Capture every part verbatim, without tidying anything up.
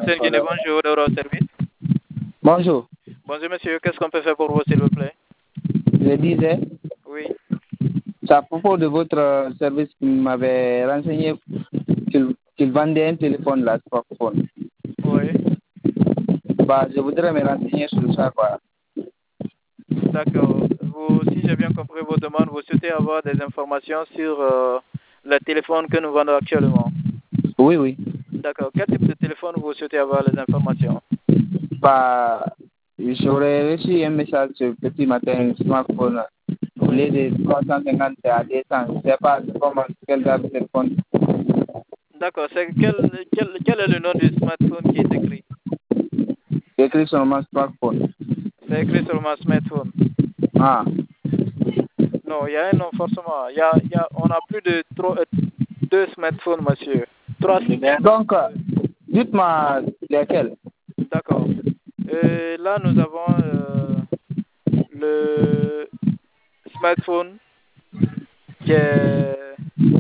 Amten Guinée, bonjour, Euro Service. Bonjour. Bonjour monsieur, qu'est-ce qu'on peut faire pour vous s'il vous plaît? Je disais, Oui. c'est à propos de votre euh, service qui m'avait renseigné qu'il qu'il vendait un téléphone, là, smartphone. Oui. Bah, je voudrais me renseigner sur ça, quoi. D'accord. Vous, si j'ai bien compris vos demandes, vous souhaitez avoir des informations sur euh, le téléphone que nous vendons actuellement. Oui, oui. D'accord. Quel type de téléphone vous souhaitez avoir les informations? Bah, j'aurais reçu un message ce petit matin, un smartphone, au lieu de trois cent cinquante à deux cents. Je ne sais pas comment, quel genre de téléphone. D'accord. C'est quel, quel, quel est le nom du smartphone qui est écrit? C'est écrit sur mon smartphone. C'est écrit sur mon smartphone. Ah. Non, il y a un nom forcément. Il y a, il y a, on a plus de trois, euh, deux smartphones, monsieur. Trois. Donc, euh, dites-moi lesquels. D'accord. Euh, là, nous avons euh, le smartphone qui est...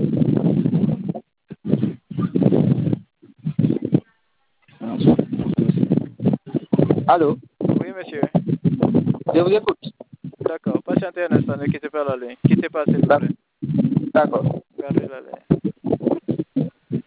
Allô? Oui, monsieur. Je vous écoute. D'accord. Patientez un instant, ne quittez pas la ligne. Quittez pas, s'il vous plaît. D'accord. Gardez la ligne.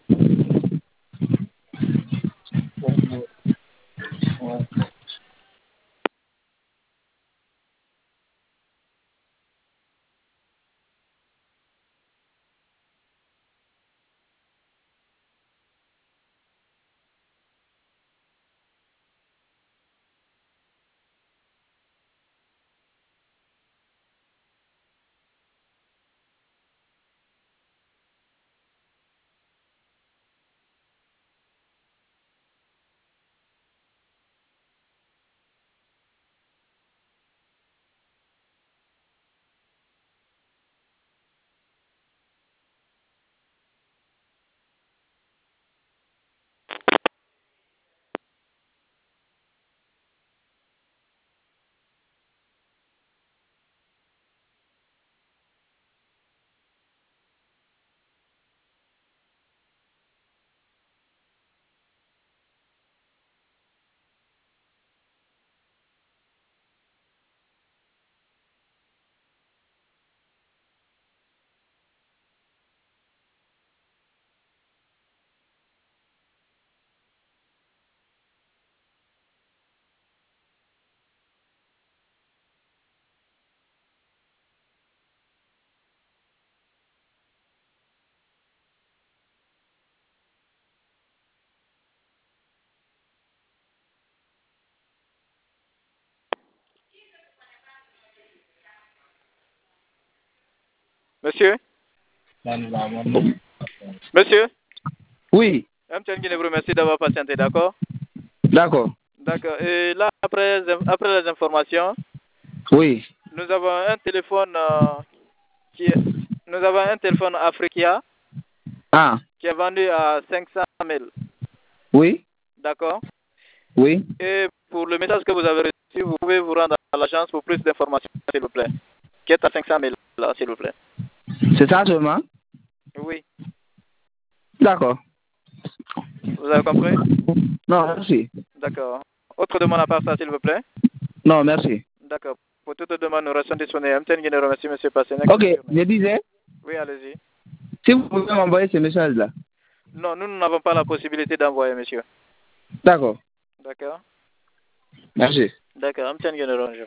Monsieur? Monsieur? Oui. M T N Guinée, vous merci d'avoir patienté, d'accord? D'accord. D'accord. Et là, après, après les informations, Oui. nous avons un téléphone euh, qui est, nous avons un téléphone Africa Ah. qui est vendu à cinq cent mille. Oui. D'accord? Oui. Et pour le message que vous avez reçu, vous pouvez vous rendre à l'agence pour plus d'informations, s'il vous plaît. Qui est à cinq cent mille, là, s'il vous plaît. C'est ça seulement? Oui. D'accord. Vous avez compris? Non, merci. D'accord. Autre demande à part ça, s'il vous plaît? Non, merci. D'accord. Pour toute demande, nous restons disponibles. M T N Guinée remercie, monsieur Passenek. Ok, je disais, Oui, allez-y. si vous pouvez m'envoyer ce message-là. Non, nous n'avons pas la possibilité d'envoyer, monsieur. D'accord. D'accord? Merci. D'accord. M T N Guinée remercie.